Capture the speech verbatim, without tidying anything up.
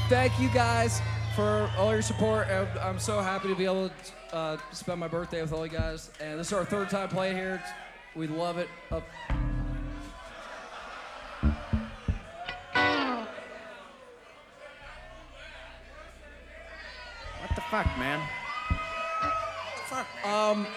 thank you guys for all your support. And I'm so happy to be able to uh, spend my birthday with all you guys. And this is our third time playing here. We love it. Uh, What the fuck, man? Um,